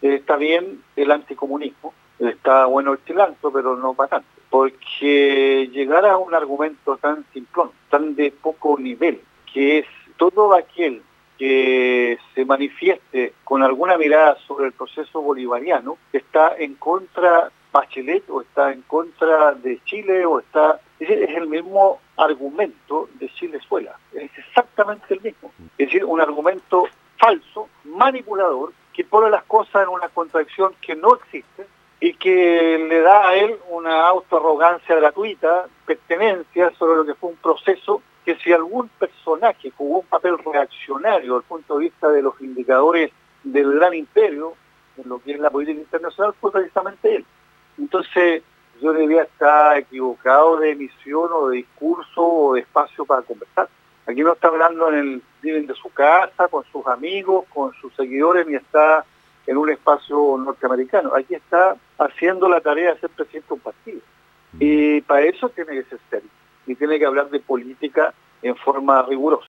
Está bien el anticomunismo, está bueno el cilantro, pero no para tanto, porque llegar a un argumento tan simplón, tan de poco nivel, que es todo aquel que se manifieste con alguna mirada sobre el proceso bolivariano, está en contra Bachelet o está en contra de Chile o está... Es el mismo argumento de Chilezuela, es exactamente el mismo. Es decir, un argumento falso, manipulador, que pone las cosas en una contradicción que no existe y que le da a él una autoarrogancia gratuita, pertenencia sobre lo que fue un proceso que si algún personaje jugó un papel reaccionario desde el punto de vista de los indicadores del gran imperio, en lo que es la política internacional, fue precisamente él. Entonces, yo diría estar equivocado de emisión o de discurso o de espacio para conversar. Aquí no está hablando en el living de su casa, con sus amigos, con sus seguidores, ni está en un espacio norteamericano. Aquí está haciendo la tarea de ser presidente de un partido. Y para eso tiene que ser serio. Y tiene que hablar de política en forma rigurosa.